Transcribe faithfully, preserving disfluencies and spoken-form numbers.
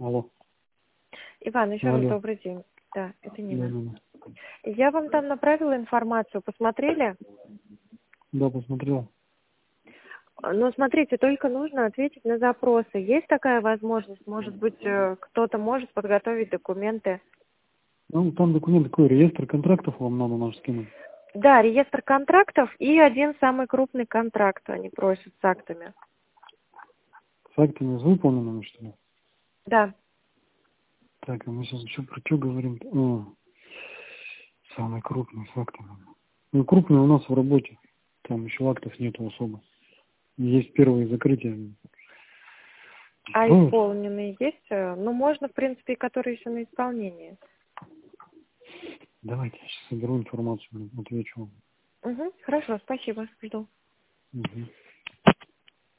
Алло. Иван, еще раз Алло. добрый день. Да, это Да, Нина. да, да. Я вам там направила информацию, посмотрели? Да, посмотрел. Но смотрите, только нужно ответить на запросы. Есть такая возможность? Может быть, э, кто-то может подготовить документы? Ну, там документ такой, реестр контрактов вам надо наш скинуть. Да, реестр контрактов и один самый крупный контракт они просят с актами. С актами с выполненными, что ли? Да. Так, а мы сейчас еще про что говорим? А, самый крупный с актами. Ну, крупный у нас в работе. Там еще актов нету особо. Есть первые закрытия. А Строят. исполненные есть? Э, Ну, можно, в принципе, и которые еще на исполнении. Давайте я сейчас соберу информацию, отвечу вам. Угу, хорошо, спасибо, жду. Угу.